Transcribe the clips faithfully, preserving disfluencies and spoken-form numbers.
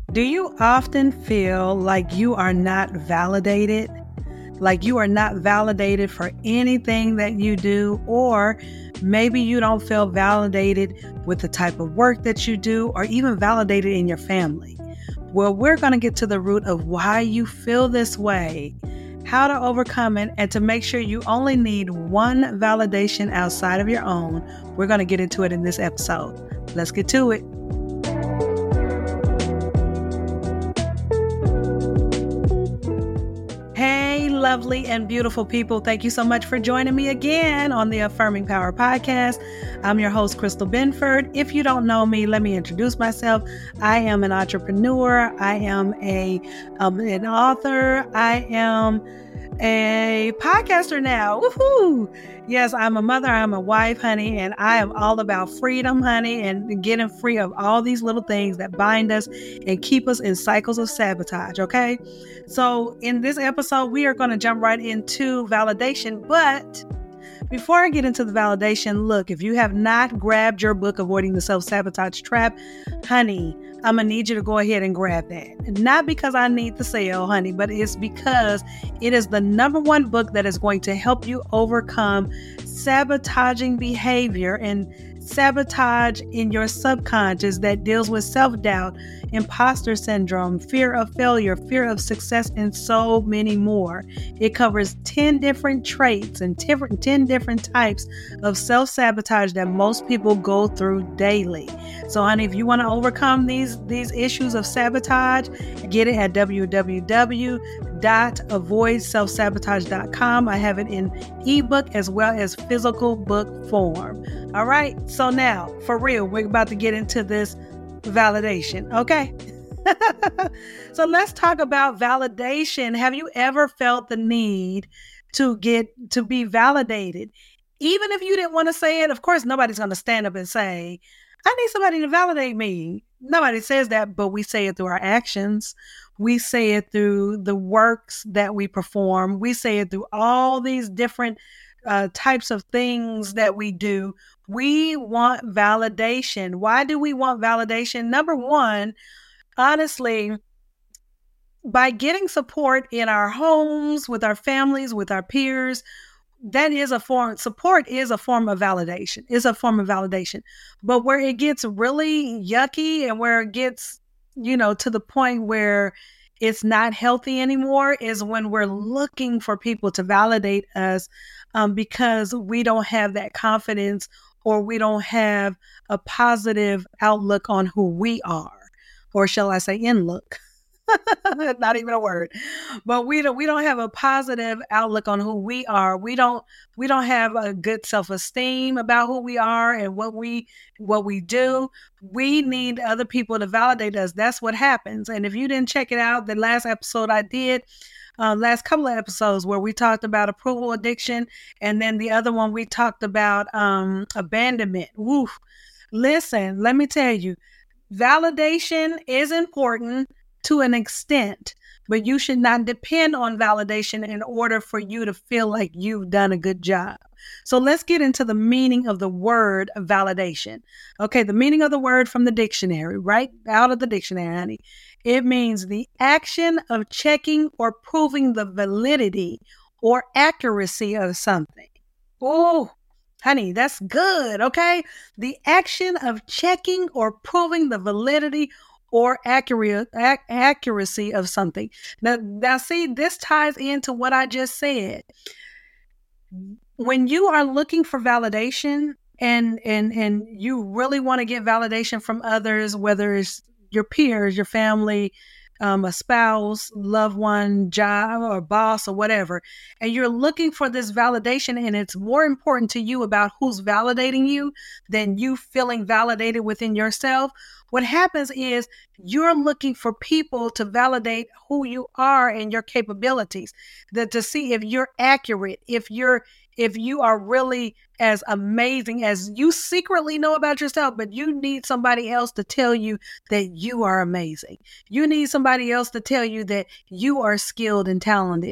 Do you often feel like you are not validated? Like you are not validated for anything that you do, or maybe you don't feel validated with the type of work that you do, or even validated in your family? Well, we're going to get to the root of why you feel this way, how to overcome it, and to make sure you only need one validation outside of your own. We're going to get into it in this episode. Let's get to it. Hey, lovely and beautiful people. Thank you so much for joining me again on the Affirming Power Podcast. I'm your host, Crystal Benford. If you don't know me, let me introduce myself. I am an entrepreneur. I am a um, an author. I am a podcaster now. Woohoo! Yes, I'm a mother. I'm a wife, honey, and I am all about freedom, honey, and getting free of all these little things that bind us and keep us in cycles of sabotage, okay? So in this episode, we are going to jump right into validation, but before I get into the validation, look, if you have not grabbed your book, Avoiding the Self-Sabotage Trap, honey, I'm going to need you to go ahead and grab that. Not because I need the sale, honey, but it's because it is the number one book that is going to help you overcome sabotaging behavior and sabotage in your subconscious that deals with self-doubt, imposter syndrome, fear of failure, fear of success, and so many more. It covers ten different traits and ten different types of self-sabotage that most people go through daily. So, honey, if you want to overcome these, these issues of sabotage, get it at w w w dot avoid self sabotage dot com. I have it in ebook as well as physical book form. All right. So now, for real, we're about to get into this validation. Okay. So let's talk about validation. Have you ever felt the need to get to be validated? Even if you didn't want to say it, of course, nobody's going to stand up and say, I need somebody to validate me. Nobody says that, but we say it through our actions. We say it through the works that we perform. We say it through all these different uh, types of things that we do. We want validation. Why do we want validation? Number one, honestly, by getting support in our homes, with our families, with our peers, that is a form, support is a form of validation, is a form of validation. But where it gets really yucky and where it gets, you know, to the point where it's not healthy anymore is when we're looking for people to validate us um, because we don't have that confidence or we don't have a positive outlook on who we are, or shall I say in look. Not even a word, but we don't, we don't have a positive outlook on who we are. We don't, we don't have a good self-esteem about who we are and what we, what we do. We need other people to validate us. That's what happens. And if you didn't check it out, the last episode I did, uh, last couple of episodes where we talked about approval addiction. And then the other one, we talked about, um, abandonment. Woo. Listen, let me tell you, validation is important to an extent, but you should not depend on validation in order for you to feel like you've done a good job. So let's get into the meaning of the word validation. Okay, the meaning of the word from the dictionary, right out of the dictionary, honey. It means the action of checking or proving the validity or accuracy of something. Oh, honey, that's good, okay? The action of checking or proving the validity or accurate, ac- accuracy of something. Now, now, see, this ties into what I just said. When you are looking for validation and and and you really want to get validation from others, whether it's your peers, your family, um, a spouse, loved one, job, or boss, or whatever, and you're looking for this validation, and it's more important to you about who's validating you than you feeling validated within yourself. What happens is you're looking for people to validate who you are and your capabilities, that to see if you're accurate, if you're if you are really as amazing as you secretly know about yourself, but you need somebody else to tell you that you are amazing. You need somebody else to tell you that you are skilled and talented.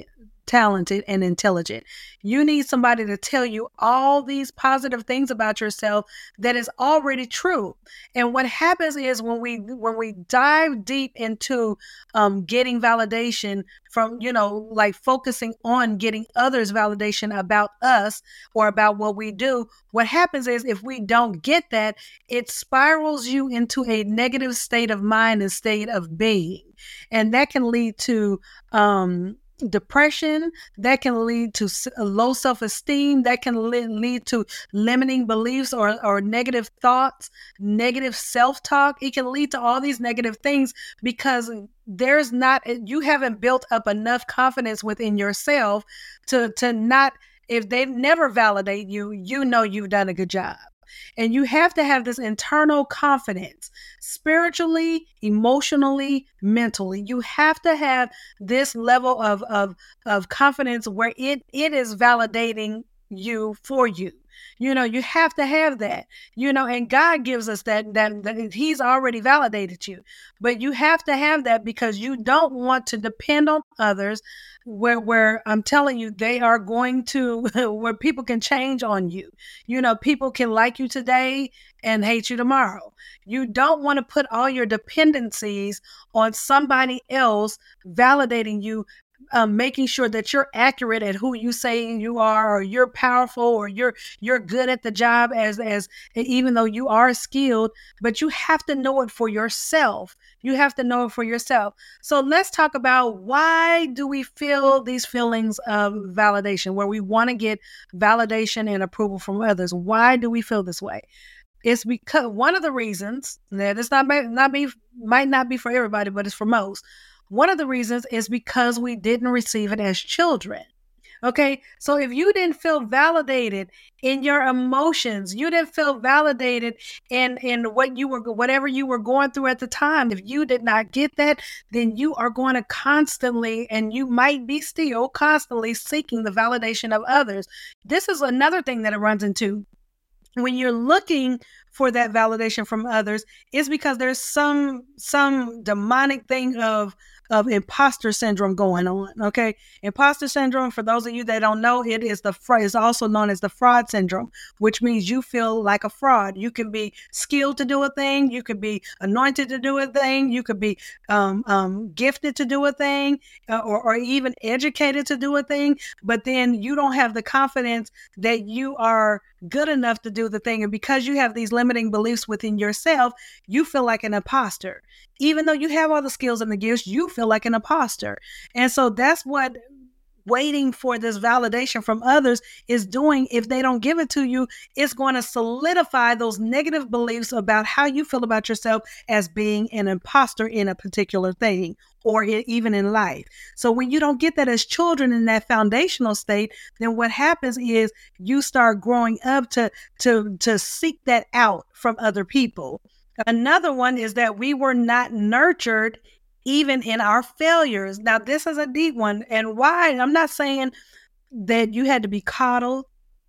talented, and intelligent. You need somebody to tell you all these positive things about yourself that is already true. And what happens is when we when we dive deep into um, getting validation from, you know, like focusing on getting others' validation about us or about what we do, what happens is if we don't get that, it spirals you into a negative state of mind and state of being. And that can lead to um, depression, that can lead to low self-esteem, that can lead to limiting beliefs or, or negative thoughts, negative self-talk. It can lead to all these negative things because there's not, you haven't built up enough confidence within yourself to, to not, if they never validate you, you know you've done a good job. And you have to have this internal confidence, spiritually, emotionally, mentally. You have to have this level of, of, of confidence where it, it is validating you for you. You know, you have to have that, you know, and God gives us that, that, that he's already validated you, but you have to have that because you don't want to depend on others where, where I'm telling you, they are going to, where people can change on you. You know, people can like you today and hate you tomorrow. You don't want to put all your dependencies on somebody else validating you, Um, making sure that you're accurate at who you say you are, or you're powerful, or you're you're good at the job as as even though you are skilled, but you have to know it for yourself. You have to know it for yourself. So let's talk about, why do we feel these feelings of validation, where we want to get validation and approval from others? Why do we feel this way? It's because one of the reasons that it's not not be might not be for everybody, but it's for most. One of the reasons is because we didn't receive it as children. Okay, so if you didn't feel validated in your emotions, you didn't feel validated in in what you were, whatever you were going through at the time. If you did not get that, then you are going to constantly, and you might be still constantly seeking the validation of others. This is another thing that it runs into. When you're looking for that validation from others, it's because there's some some demonic thing of of imposter syndrome going on. Okay, imposter syndrome, for those of you that don't know, it is the is also known as the fraud syndrome, which means you feel like a fraud. You can be skilled to do a thing, you could be anointed to do a thing, you could be um, um, gifted to do a thing, uh, or, or even educated to do a thing, but then you don't have the confidence that you are good enough to do the thing. And because you have these limiting beliefs within yourself, you feel like an imposter. Even though you have all the skills and the gifts, you feel like an imposter. And so that's what waiting for this validation from others is doing. If they don't give it to you, it's going to solidify those negative beliefs about how you feel about yourself as being an imposter in a particular thing, or even in life. So when you don't get that as children in that foundational state, then what happens is you start growing up to, to, to seek that out from other people. Another one is that we were not nurtured even in our failures. Now, this is a deep one. And why? I'm not saying that you had to be coddled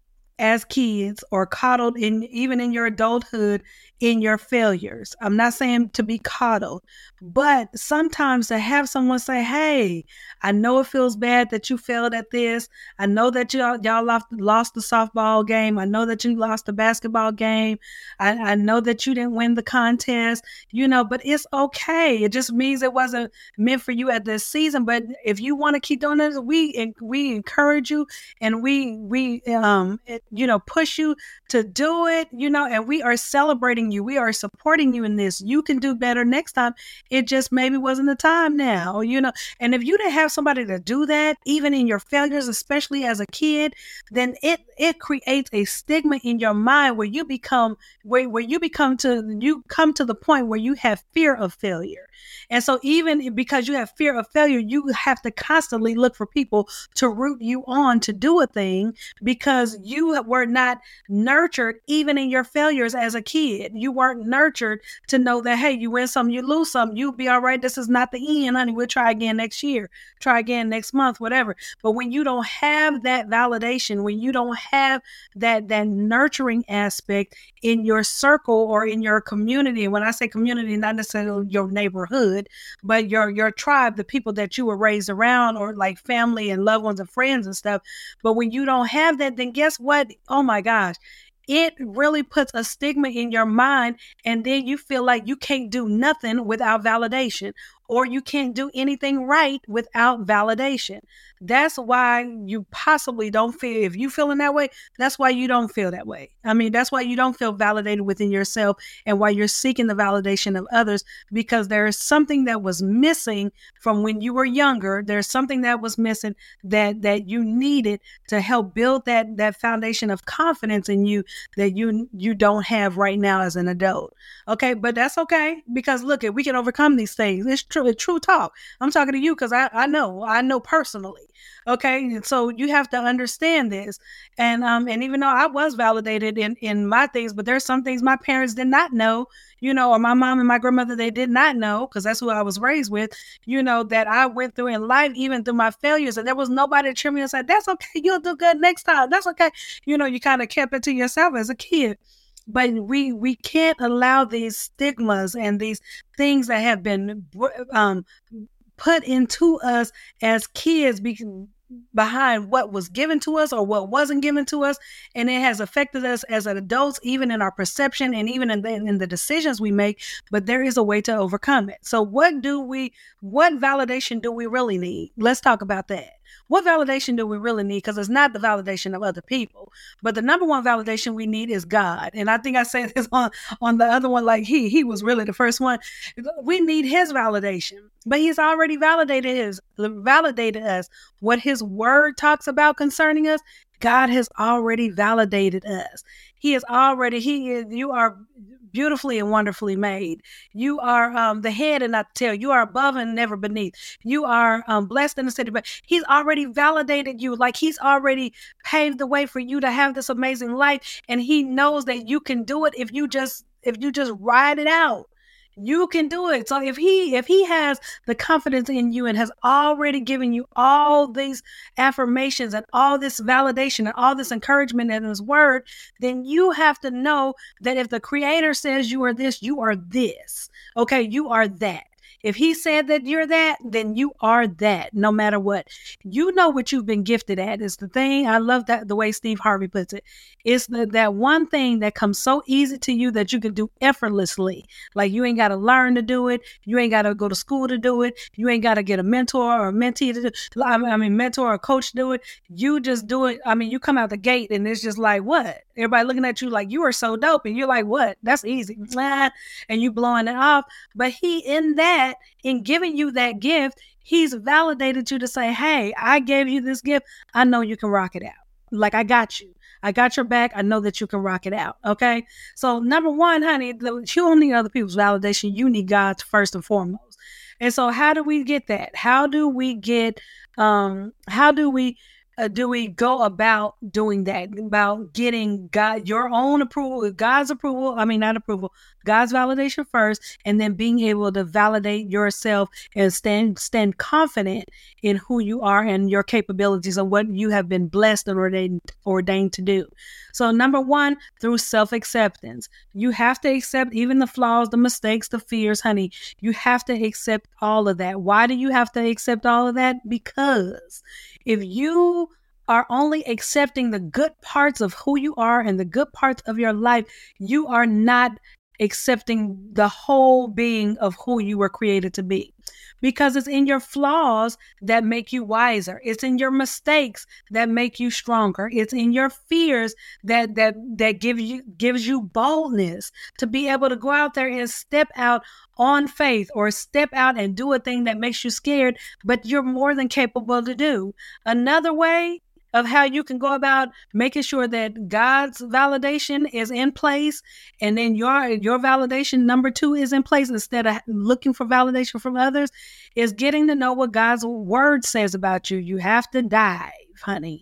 as kids or coddled in even in your adulthood in your failures. I'm not saying to be coddled, but sometimes to have someone say, hey, I know it feels bad that you failed at this. I know that y'all, y'all lost, lost the softball game. I know that you lost the basketball game. I, I know that you didn't win the contest, you know, but it's okay. It just means it wasn't meant for you at this season. But if you want to keep doing this, we, we encourage you, and we, we, um, it, you know, push you to do it, you know, and we are celebrating you. We are supporting you in this. You can do better next time. It just maybe wasn't the time now, you know. And if you didn't have somebody to do that, even in your failures, especially as a kid, then it it creates a stigma in your mind where you become where, where you become to you come to the point where you have fear of failure. And so even because you have fear of failure, you have to constantly look for people to root you on to do a thing, because you were not nurtured even in your failures as a kid. you weren't nurtured to know that, hey, you win some, you lose some, you'll be all right. This is not the end, honey. We'll try again next year, try again next month, whatever. But when you don't have that validation, when you don't have that, that nurturing aspect in your circle or in your community, and when I say community, not necessarily your neighborhood, but your, your tribe, the people that you were raised around, or like family and loved ones and friends and stuff. But when you don't have that, then guess what? Oh my gosh, it really puts a stigma in your mind. And then you feel like you can't do nothing without validation, or you can't do anything right without validation. That's why you possibly don't feel, if you feeling that way, that's why you don't feel that way. I mean, that's why you don't feel validated within yourself, and why you're seeking the validation of others, because there is something that was missing from when you were younger. There's something that was missing that, that you needed to help build that, that foundation of confidence in you that you, you don't have right now as an adult. Okay. But that's okay, because look, we can overcome these things. It's true. It's true talk. I'm talking to you because I, I know, I know personally. Okay. And so you have to understand this. And, um, and even though I was validated in, in my things, but there's some things my parents did not know, you know, or my mom and my grandmother, they did not know, because that's who I was raised with, you know, that I went through in life, even through my failures. And there was nobody to cheer me and say, that's okay. You'll do good next time. That's okay. You know, you kind of kept it to yourself as a kid. But we we can't allow these stigmas and these things that have been um, put into us as kids be, behind what was given to us or what wasn't given to us. And it has affected us as adults, even in our perception and even in the, in the decisions we make. But there is a way to overcome it. So what do we, what validation do we really need? Let's talk about that. What validation do we really need? Because it's not the validation of other people, but the number one validation we need is God. And I think I said this on, on the other one, like he, he was really the first one. We need his validation, but he's already validated his, validated us. What his word talks about concerning us, God has already validated us. He is already, he is, you are beautifully and wonderfully made. You are um, the head and not the tail. You are above and never beneath. You are um, blessed in the city, but he's already validated you. Like he's already paved the way for you to have this amazing life. And he knows that you can do it if you just, if you just ride it out. You can do it. So if he if he has the confidence in you and has already given you all these affirmations and all this validation and all this encouragement in his word, then you have to know that if the creator says you are this, you are this. Okay, you are that. If he said that you're that, then you are that, no matter what. You know what you've been gifted at. It's the thing. I love that the way Steve Harvey puts it. It's the, that one thing that comes so easy to you that you can do effortlessly. Like you ain't got to learn to do it. You ain't got to go to school to do it. You ain't got to get a mentor or a mentee to do it. I mean, mentor or coach to do it. You just do it. I mean, you come out the gate and it's just like, what? Everybody looking at you like you are so dope. And you're like, what? That's easy. And you blowing it off. But he in that, in giving you that gift, he's validated you to say, hey, I gave you this gift. I know you can rock it out. Like I got you. I got your back. I know that you can rock it out. Okay. So number one, honey, you don't need other people's validation. You need God's first and foremost. And so how do we get that? How do we get, um, how do we, Uh, do we go about doing that, about getting God, your own approval, God's approval, I mean, not approval, God's validation first, and then being able to validate yourself and stand, stand confident in who you are and your capabilities and what you have been blessed and ordained, ordained to do. So number one, through self-acceptance, you have to accept even the flaws, the mistakes, the fears, honey. You have to accept all of that. Why do you have to accept all of that? Because if you are only accepting the good parts of who you are and the good parts of your life, you are not accepting the whole being of who you were created to be. Because it's in your flaws that make you wiser. It's in your mistakes that make you stronger. It's in your fears that that that give you gives you boldness to be able to go out there and step out on faith, or step out and do a thing that makes you scared, but you're more than capable to do. Another way of how you can go about making sure that God's validation is in place, and then your your validation number two is in place instead of looking for validation from others, is getting to know what God's word says about you. You have to dive, honey.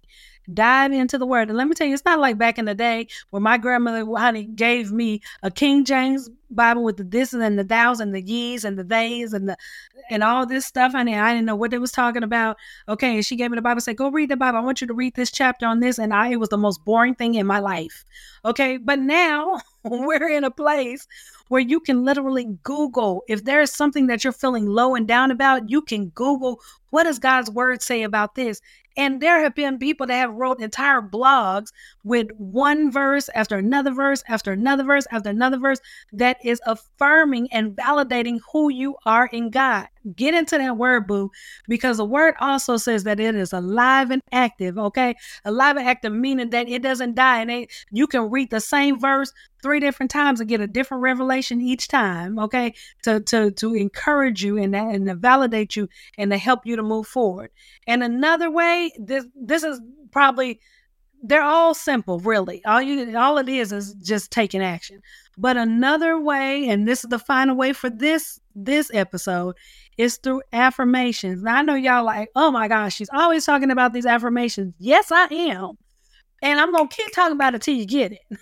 Dive into the word. And let me tell you, it's not like back in the day where my grandmother, honey, gave me a King James Bible with the this and the thous and the ye's and the theys and the and all this stuff. Honey, I didn't know what they was talking about. Okay, and she gave me the Bible, said, go read the Bible. I want you to read this chapter on this. And I it was the most boring thing in my life. Okay, but now we're in a place where you can literally Google. If there is something that you're feeling low and down about, you can Google, what does God's word say about this? And there have been people that have wrote entire blogs with one verse after another verse, after another verse, after another verse that is affirming and validating who you are in God. Get into that word, boo, because the word also says that it is alive and active, okay? Alive and active, meaning that it doesn't die. And it, you can read the same verse three different times and get a different revelation each time, okay? To to to encourage you and, and to validate you and to help you to move forward. And another way, this this is probably, they're all simple, really. All you all it is is just taking action. But another way, and this is the final way for this this episode, is through affirmations. Now I know y'all like, oh my gosh, she's always talking about these affirmations. Yes, I am. And I'm gonna keep talking about it till you get it.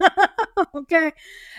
Okay.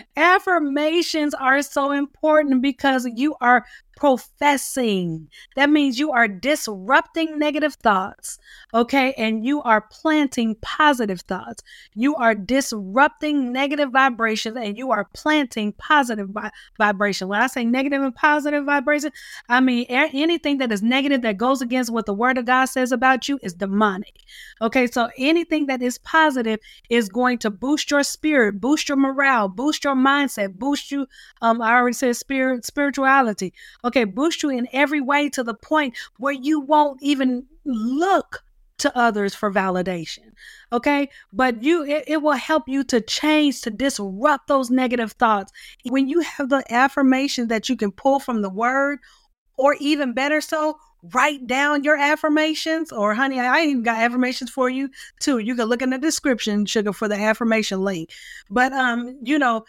Affirmations are so important because you are professing. That means you are disrupting negative thoughts. Okay. And you are planting positive thoughts. You are disrupting negative vibrations and you are planting positive vi- vibration. When I say negative and positive vibration, I mean a- anything that is negative that goes against what the word of God says about you is demonic. Okay. So anything that is positive is going to boost your spirit, boost your morale, boost your mindset, boost you. Um, I already said spirit, spirituality. Okay, boost you in every way to the point where you won't even look to others for validation. Okay, but you, it, it will help you to change, to disrupt those negative thoughts. When you have the affirmation that you can pull from the word, or even better so, write down your affirmations. Or honey, I even got affirmations for you too. You can look in the description, sugar, for the affirmation link. But um, you know,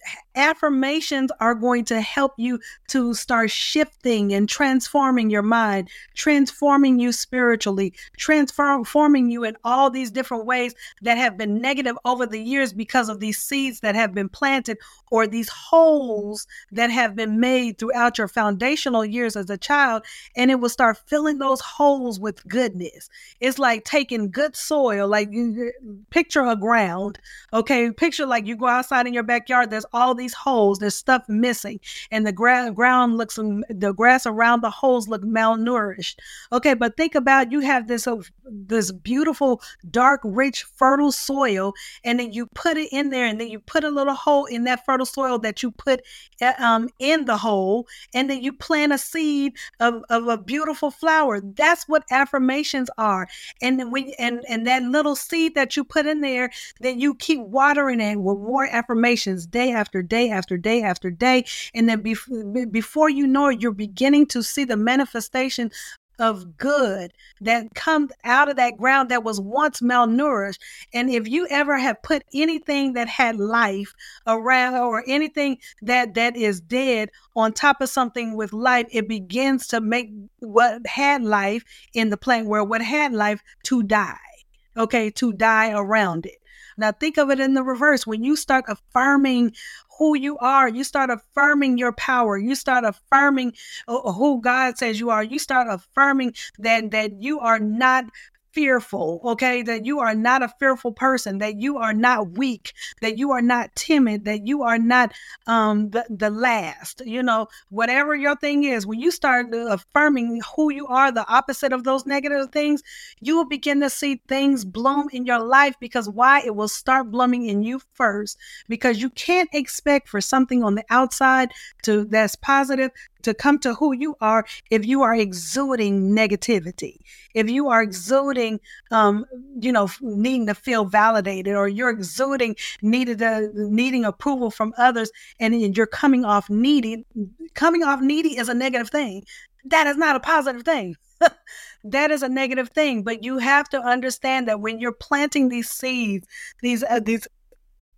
affirmations are going to help you to start shifting and transforming your mind, transforming you spiritually, transforming you in all these different ways that have been negative over the years because of these seeds that have been planted or these holes that have been made throughout your foundational years as a child. And it will start filling those holes with goodness. It's like taking good soil, like you picture a ground. Okay, picture like you go outside in your backyard, there's all these holes, there's stuff missing, and the gra- ground looks, the grass around the holes look malnourished. Okay, but think about, you have this, uh, this beautiful, dark, rich, fertile soil, and then you put it in there, and then you put a little hole in that fertile soil that you put uh, um, in the hole, and then you plant a seed of, of a beautiful flower. That's what affirmations are. And then when, and, and that little seed that you put in there, then you keep watering it with more affirmations day after day after day after day. And then bef- before you know it, you're beginning to see the manifestation of good that comes out of that ground that was once malnourished. And if you ever have put anything that had life around, or anything that that is dead on top of something with life, it begins to make what had life in the plant, where what had life, to die. Okay, to die around it. Now think of it in the reverse. When you start affirming who you are, you start affirming your power, you start affirming uh, who God says you are, you start affirming that that you are not fearful, okay, that you are not a fearful person, that you are not weak, that you are not timid, that you are not um the, the last, you know, whatever your thing is. When you start affirming who you are, the opposite of those negative things, you will begin to see things bloom in your life. Because why? It will start blooming in you first, because you can't expect for something on the outside to that's positive to come to who you are if you are exuding negativity, if you are exuding, um, you know, needing to feel validated, or you're exuding needed to, needing approval from others, and you're coming off needy. Coming off needy is a negative thing. That is not a positive thing. That is a negative thing. But you have to understand that when you're planting these seeds, these uh, these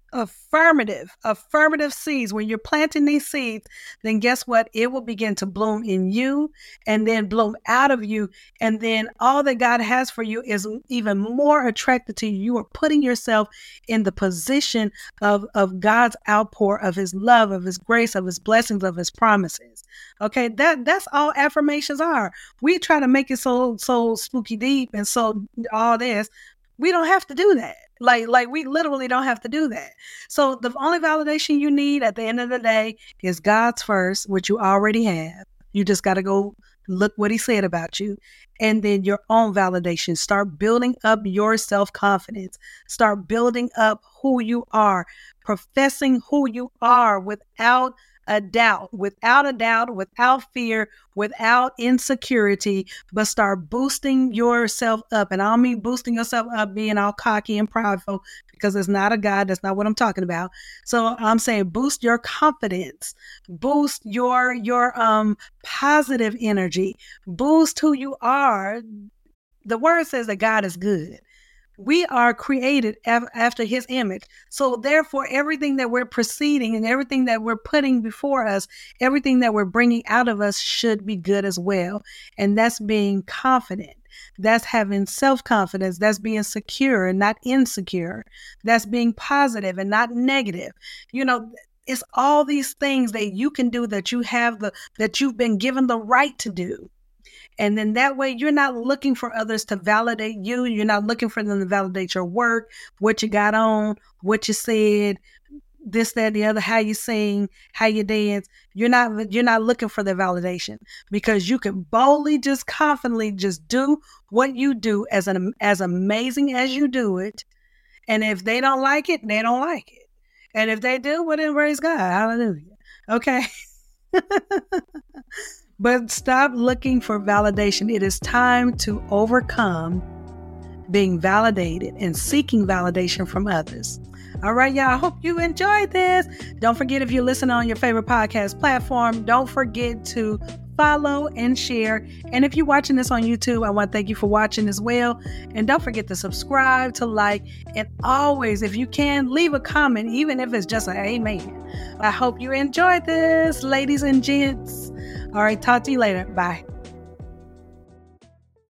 affirmative, affirmative seeds. When you're planting these seeds, then guess what? It will begin to bloom in you and then bloom out of you. And then all that God has for you is even more attracted to you. You are putting yourself in the position of, of God's outpour of his love, of his grace, of his blessings, of his promises. Okay, that that's all affirmations are. We try to make it so so spooky deep and so all this. We don't have to do that. Like, like we literally don't have to do that. So the only validation you need at the end of the day is God's first, which you already have. You just got to go look what he said about you. And then your own validation. Start building up your self-confidence. Start building up who you are, professing who you are without a doubt, without a doubt, without fear, without insecurity, but start boosting yourself up. And I don't mean boosting yourself up being all cocky and prideful, because it's not a God. That's not what I'm talking about. So I'm saying boost your confidence, boost your, your um positive energy, boost who you are. The word says that God is good. We are created af- after his image. So therefore, everything that we're proceeding and everything that we're putting before us, everything that we're bringing out of us should be good as well. And that's being confident. That's having self-confidence. That's being secure and not insecure. That's being positive and not negative. You know, it's all these things that you can do, that you have the, that you've been given the right to do. And then that way you're not looking for others to validate you. You're not looking for them to validate your work, what you got on, what you said, this, that, the other, how you sing, how you dance. You're not, you're not looking for the validation, because you can boldly, just confidently just do what you do as an, as amazing as you do it. And if they don't like it, they don't like it. And if they do, well, then praise God. Hallelujah. Okay. But stop looking for validation. It is time to overcome being validated and seeking validation from others. All right, y'all. I hope you enjoyed this. Don't forget, if you listen on your favorite podcast platform, don't forget to follow and share. And if you're watching this on YouTube, I want to thank you for watching as well. And don't forget to subscribe, to like, and always, if you can, leave a comment, even if it's just an amen. I hope you enjoyed this, ladies and gents. All right, talk to you later. Bye.